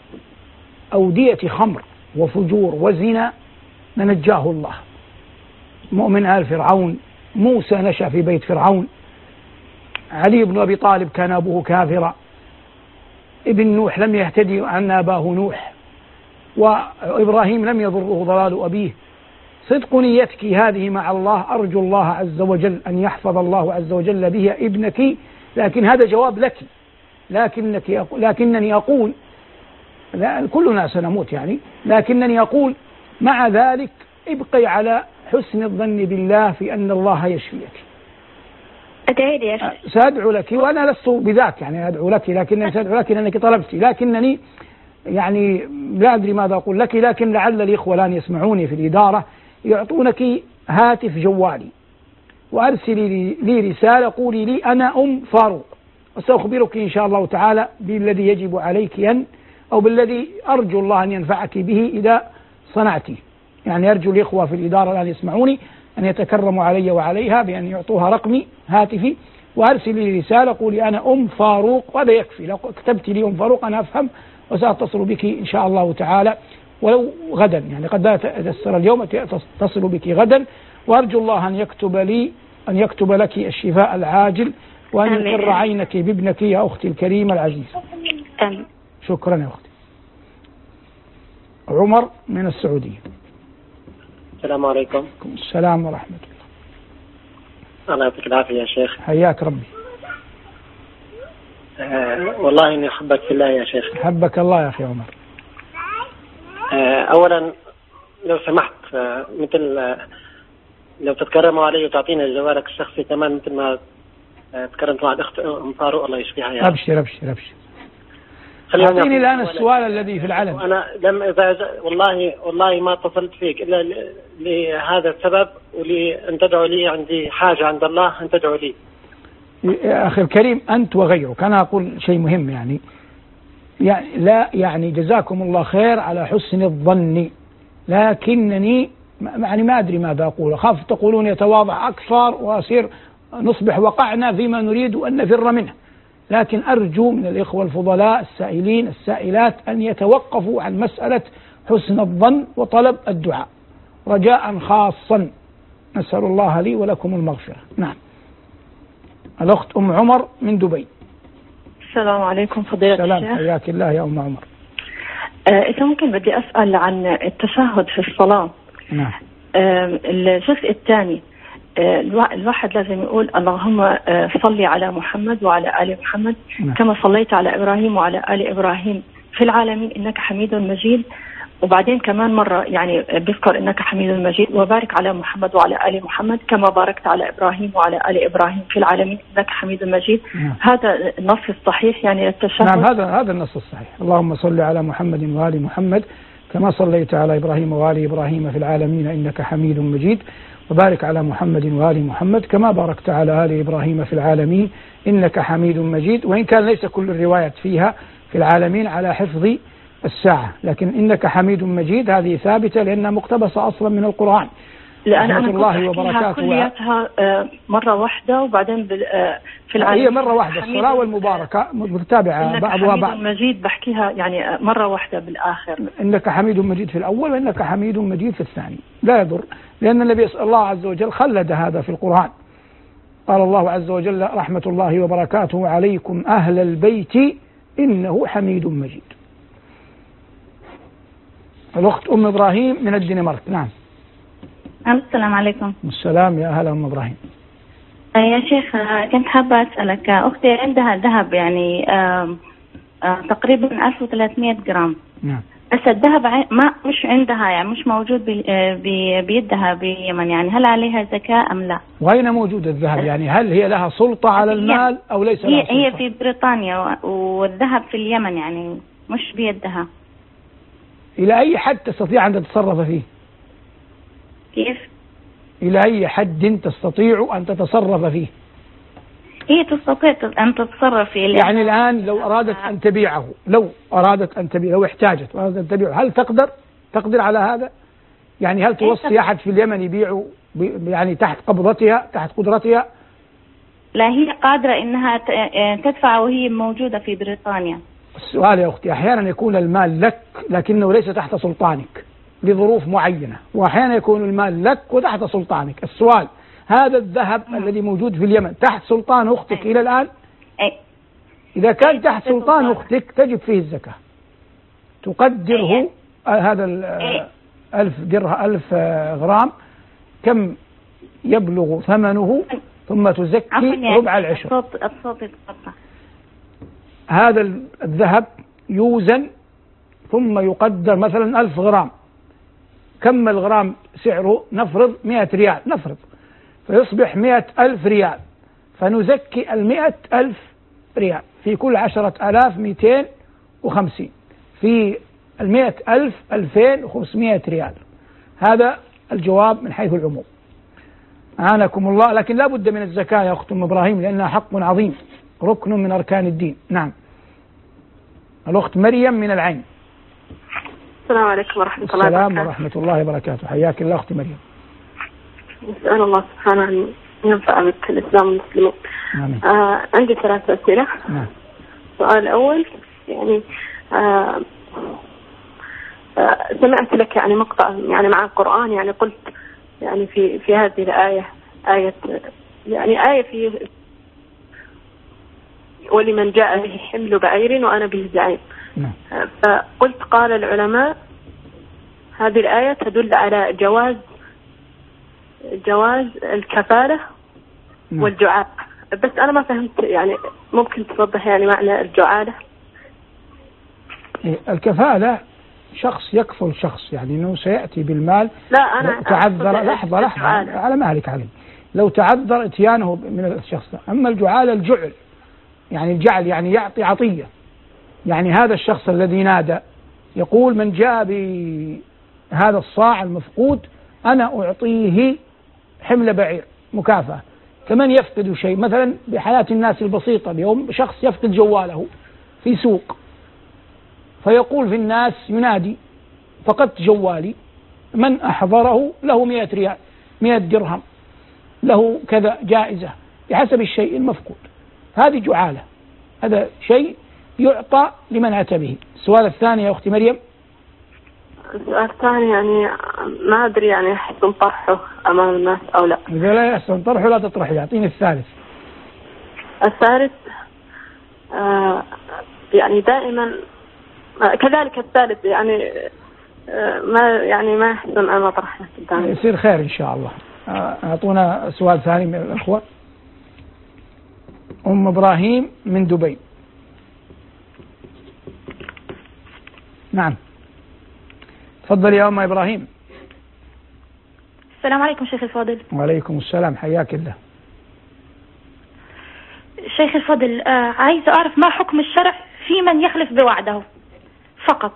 أودية خمر وفجور وزنا لنجاه الله. مؤمن آل فرعون، موسى نشأ في بيت فرعون، علي بن أبي طالب كان أبوه كافرا، ابن نوح لم يهتدي عن أباه نوح، وإبراهيم لم يضره ضلال أبيه. صدق نيتك هذه مع الله أرجو الله عز وجل أن يحفظ الله عز وجل بها ابنك، لكن هذا جواب لك. لكنني أقول كلنا سنموت يعني، لكنني أقول مع ذلك ابقي على حسن الظن بالله في أن الله يشفيك. أدعي لي يا شيخ. سأدعو لك، وأنا لست بذاك يعني أدعو لك، لكنني سأدعو لك لأنك طلبتي، لكنني يعني لا أدري ماذا أقول لك، لكن لعل الإخوة الآن يسمعوني في الإدارة يعطونك هاتف جوالي وأرسلي لي رسالة قولي لي أنا أم فاروق، وسأخبرك إن شاء الله تعالى بالذي يجب عليك أو بالذي أرجو الله أن ينفعك به إذا صنعتي. يعني أرجو الإخوة في الإدارة الآن يسمعوني أن يتكرموا علي وعليها بأن يعطوها رقمي هاتفي وأرسل لي رسالة قولي أنا أم فاروق، وهذا يكفي. لو كتبت لي أم فاروق أنا أفهم وسأتصل بك إن شاء الله تعالى ولو غدا، يعني قد لا تيسر اليوم تصل بك غدا، وأرجو الله أن يكتب لك الشفاء العاجل وأن يقر عينك بابنك يا أختي الكريمة العزيزة. آمين. شكرا يا أختي. عمر من السعودية. السلام عليكم. السلام ورحمة الله. الله يعطيك العافية يا شيخ. حياك ربي. والله إني أحبك في الله يا شيخ. حبك الله يا أخي عمر. أولا لو سمحت مثل لو تتكرموا علي وتعطينا جوالك الشخصي كمان مثل ما تكرمت مع الأخت أم فاروق الله يشفيها يا رب. أبشر. أعطيني الآن السؤال الذي في العلم. أنا والله ما اتصلت فيك إلا لهذا السبب، ولأن تدعو لي، عندي حاجة عند الله أن تدعو لي. يا أخي الكريم أنت وغيرك، أنا أقول شيء مهم يعني لا يعني جزاكم الله خير على حسن الظن، لكنني يعني ما أدري ماذا أقول، أخاف تقولون يتواضع أكثر وأصير نصبح وقعنا فيما نريد أن نفر منه. لكن أرجو من الإخوة الفضلاء السائلين السائلات أن يتوقفوا عن مسألة حسن الظن وطلب الدعاء رجاء خاصا. نسأل الله لي ولكم المغفرة. نعم. الأخت أم عمر من دبي. السلام عليكم فضيلة الشيخ. السلام، حياك الله يا أم عمر. إذا ممكن بدي أسأل عن التشهد في الصلاة. نعم. الجزء الثاني الواحد لازم يقول اللهم صل على محمد وعلى آل محمد كما صليت على إبراهيم وعلى آل إبراهيم في العالمين إنك حميد مجيد. وبعدين كمان مرة يعني بذكر إنك حميد مجيد وبارك على محمد وعلى آل محمد كما باركت على إبراهيم وعلى آل إبراهيم في العالمين إنك حميد مجيد. هذا النص الصحيح يعني التشهد. نعم هذا النص الصحيح. اللهم صل على محمد وآل محمد كما صليت على إبراهيم وآل إبراهيم في العالمين إنك حميد مجيد وبارك على محمد وآل محمد كما باركت على آل إبراهيم في العالمين إنك حميد مجيد. وإن كان ليس كل الروايات فيها في العالمين على حفظ الساعة، لكن إنك حميد مجيد هذه ثابتة لأنها مقتبسة أصلا من القرآن. لأن أنا الله وبركاته كلياتها مرة واحدة وبعدين في العالمين هي مرة واحدة الصلاة والمباركة متتابعة بعضها بعض. إنك حميد مجيد بحكيها يعني مرة واحدة بالآخر. إنك حميد مجيد في الأول وإنك حميد مجيد في الثاني لا يضر، لأن النبي صلى الله عز وجل خلد هذا في القرآن. قال الله عز وجل رحمة الله وبركاته عليكم أهل البيت إنه حميد مجيد. الأخت أم إبراهيم من الدنمارك. نعم. السلام عليكم. السلام يا أهلا أم إبراهيم. يا شيخ كنت حابة أسألك، أختي عندها ذهب يعني تقريبا 1300 جرام. نعم. بس الذهب ما مش عندها يعني مش موجود بيدها باليمن، يعني هل عليها زكاة أم لا؟ وأين موجود الذهب؟ يعني هل هي لها سلطة على المال أو ليس لها سلطة؟ هي في بريطانيا والذهب في اليمن يعني مش بيدها. إلى أي حد تستطيع أن تتصرف فيه؟ كيف؟ إلى أي حد تستطيع أن تتصرف فيه؟ هي تستطيع أن تتصرف فيه. يعني الآن لو أرادت أن تبيعه، لو احتاجت وأرادت أن تبيعه، هل تقدر على هذا؟ يعني هل توصي أحد في اليمن يبيعه يعني تحت قبضتها تحت قدرتها؟ لا هي قادرة إنها تدفع وهي موجودة في بريطانيا. السؤال يا أختي أحيانا يكون المال لك لكنه ليس تحت سلطانك لظروف معينة، وأحيانا يكون المال لك وتحت سلطانك. السؤال هذا الذهب الذي موجود في اليمن تحت سلطان أختك إلى الآن؟ إذا كان تحت سلطان أختك تجب فيه الزكاة، تقدره هذا 1000 غرام كم يبلغ ثمنه ثم تزكي ربع العشر. هذا الذهب يوزن ثم يقدر مثلا 1000 غرام، كم الغرام سعره؟ نفرض 100 ريال، نفرض، فيصبح 100,000 ريال، فنزكي 100,000 ريال في كل 10,000 250، في 100,000 2500 ريال. هذا الجواب من حيث العموم. أعانكم الله. لكن لا بد من الزكاة يا أخت أم إبراهيم لأنها حق عظيم، ركن من أركان الدين. نعم. الأخت مريم من العين. السلام عليكم ورحمة الله وبركاته. السلام ورحمة الله وبركاته. حياك الله أختي مريم. نسأل الله سبحانه أن ينفع بك الإسلام والمسلمين. عندي 3 أسئلة. نعم. السؤال الأول يعني سمعت لك يعني مقطع يعني مع القرآن، يعني قلت يعني في هذه الآية آية في ولمن جاء به حمل بعير وأنا به زعيم. نعم. فقلت قال العلماء هذه الآية تدل على جواز الكفالة. نعم. والجعالة، بس أنا ما فهمت يعني ممكن توضح يعني معنى الجعالة؟ الكفالة شخص يكفل شخص، يعني أنه سيأتي بالمال. لا أنا تعذر لحظة على مالك عليه، لو تعذر اتيانه من الشخص. أما الجعالة الجعل، يعني الجعل يعني يعطي عطية، يعني هذا الشخص الذي نادى يقول من جاء بهذا الصاع المفقود أنا أعطيه حمل بعير مكافأة. كمن يفقد شيء مثلا بحياة الناس البسيطة اليوم، شخص يفقد جواله في سوق فيقول في الناس ينادي فقدت جوالي، من أحضره له 100 ريال 100 درهم، له كذا جائزة بحسب الشيء المفقود. هذه جعالة، هذا شيء يعطى لمن أتى به. السؤال الثاني يا أختي مريم. السؤال الثاني يعني ما أدري يعني يحسن طرحه أمام الناس أو لا. إذا لا يحسن طرحه لا تطرحه. يعطيني الثالث. الثالث يعني دائما كذلك الثالث يعني ما يحسن أن أطرحه قدامي. يصير خير إن شاء الله. أعطونا سؤال ثاني من الأخوة. أم إبراهيم من دبي. نعم تفضل يا أم إبراهيم. السلام عليكم شيخ الفاضل. وعليكم السلام، حياك الله. شيخ الفاضل، عايز أعرف ما حكم الشرع في من يخلف بوعده فقط.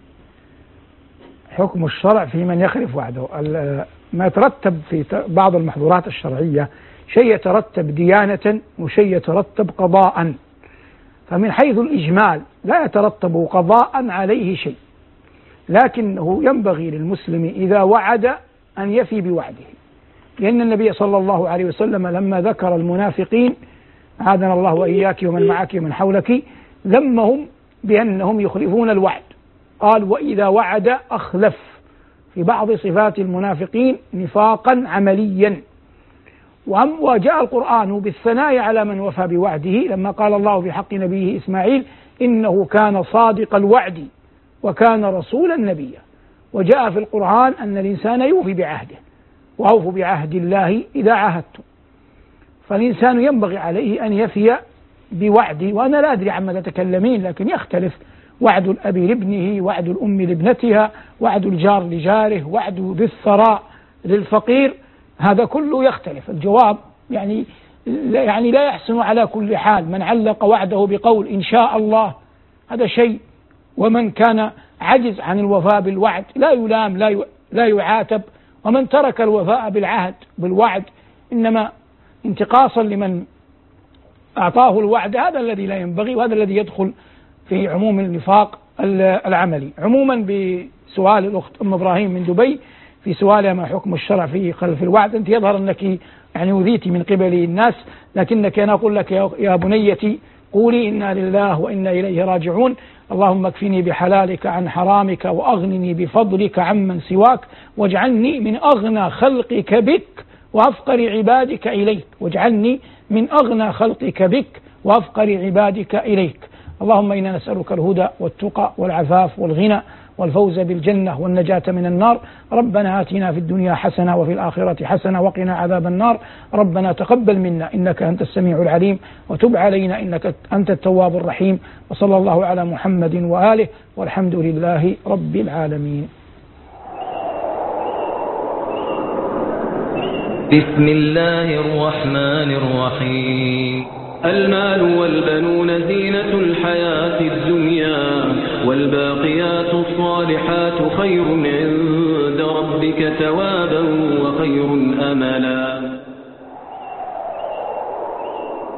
حكم الشرع في من يخلف وعده، ما يترتب في بعض المحظورات الشرعية شيء يترتب ديانة وشيء يترتب قضاء. فمن حيث الإجمال لا يترتب قضاء عليه شيء، لكنه ينبغي للمسلم إذا وعد أن يفي بوعده، لأن النبي صلى الله عليه وسلم لما ذكر المنافقين عادنا الله وإياك ومن معك ومن حولك ذمهم بأنهم يخلفون الوعد، قال وإذا وعد أخلف، في بعض صفات المنافقين نفاقا عمليا. وجاء القرآن بالثناء على من وفى بوعده لما قال الله في حق نبيه إسماعيل إنه كان صادق الوعد وكان رسولا نبيا. وجاء في القرآن أن الإنسان يوفي بعهده، وأوفوا بعهد الله إذا عاهدتم. فالإنسان ينبغي عليه أن يفي بوعده. وأنا لا أدري عما تتكلمين، لكن يختلف وعد الأب لابنه، وعد الأم لابنتها، وعد الجار لجاره، وعد ذي الثراء للفقير، هذا كله يختلف. الجواب يعني لا يحسن على كل حال. من علق وعده بقول إن شاء الله هذا شيء، ومن كان عجز عن الوفاء بالوعد لا يلام لا يعاتب، ومن ترك الوفاء بالعهد بالوعد إنما انتقاصا لمن أعطاه الوعد، هذا الذي لا ينبغي، وهذا الذي يدخل في عموم النفاق العملي. عموما بسؤال الأخت أم إبراهيم من دبي في سؤالها ما حكم الشرع في خلف الوعد، أنت يظهر أنك يعني أذيتي من قبل الناس، لكنك أنا أقول لك يا بنيتي قولي إنا لله وإنا إليه راجعون، اللهم اكفني بحلالك عن حرامك وأغنني بفضلك عمن سواك، واجعلني من أغنى خلقك بك وأفقر عبادك إليك، واجعلني من أغنى خلقك بك وأفقر عبادك إليك. اللهم إنا نسألك الهدى والتقى والعفاف والغنى والفوز بالجنة والنجاة من النار. ربنا آتنا في الدنيا حسنة وفي الآخرة حسنة وقنا عذاب النار. ربنا تقبل منا إنك أنت السميع العليم، وتب علينا إنك أنت التواب الرحيم. وصلى الله على محمد وآله، والحمد لله رب العالمين. بسم الله الرحمن الرحيم. المال والبنون زينة الحياة الدنيا، والباقيات الصالحات خير عند ربك ثوابا وخير أملا.